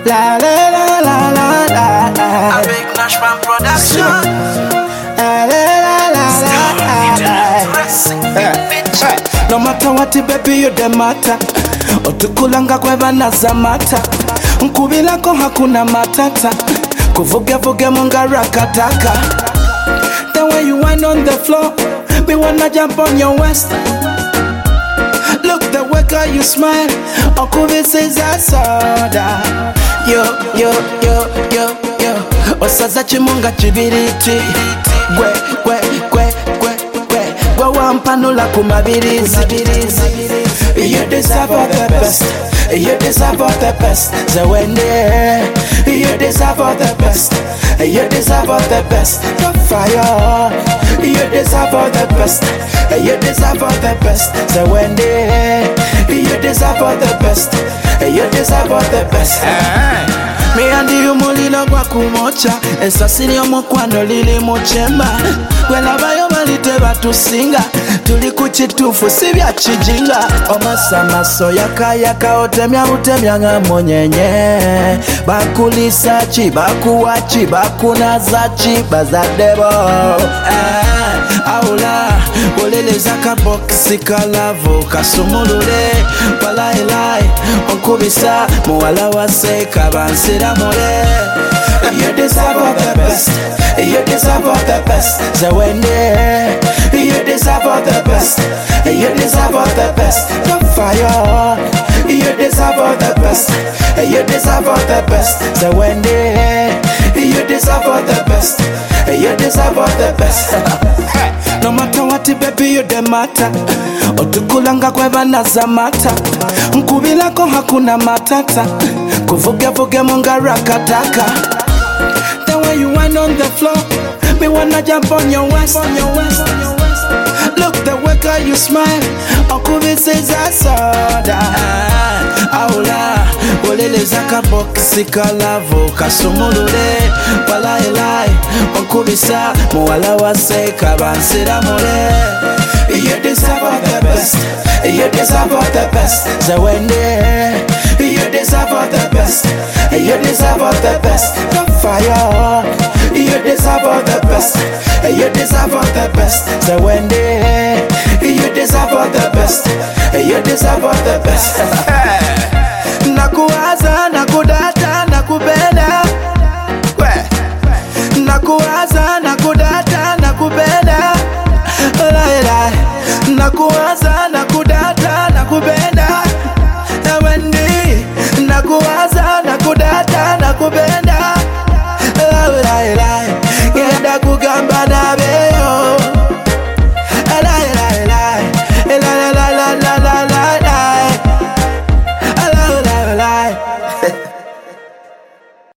La la la la la la la. A big Nashman production. La la la la la la. No matter what baby you the matter. Otukulanga kweba na zamata. Nkubilako hakuna matata. Kuvuge vuge munga rakataka. Then when you went on the floor, me wanna jump on your waist. Look the way how you smile. Uncle says I saw that. Yo. Osaza chimunga chibiriti. Gwe wampanula kumabirizi. You deserve all the best. You deserve all the best. Zawende. You deserve all the best. You deserve all the best. The fire. You deserve all the best. You deserve all the best. Zawende. You deserve all the best. You deserve all the best. Me and you mulilo kwa kumocha. Esasiri omukwano lili muchemba. Welabayo malite batusinga. Tuli kuchitufu sibya chijinga. Omasamaso yaka otemya nga monyenye. Bakulisa chi, bakuwachi, bakunazachi, bazadebo. Aula, boleleza kaboksi kalavo. Kasumulule, walailai, onkubisa. Muwala wase kabansira mole. You deserve all the best. You deserve all the best. Zawende. You deserve all the best. You deserve all the best. The fire. You deserve all the best. You deserve all the best. Zawende. You deserve all the best. You deserve all the best. No matter what baby you the matter. Otukulanga kweba na zamata. Nkubilako hakuna matata. Kuvuge munga rakataka. Then when you went on the floor, me wanna jump on your waist. Look the way how you smile. Uncle says I saw that. Aula, oleleza kaboksi kalavo. Kasumulule, walailai, onkubisa. Muwala wase kabansira mole. You deserve all the best. You deserve all the best. Zawende. You deserve all the best. You deserve all the best. The fire. You deserve all the best. You deserve all the best. Zawende. You deserve all the best. You deserve all the best. Nakuwaza, nakudata, nakupenda. Nakuwaza, nakudata, nakupenda. Nakuwaza, nakudata, nakupenda. Wendy, nakuwaza, nakudata, nakupenda. Genda kugamba nabe.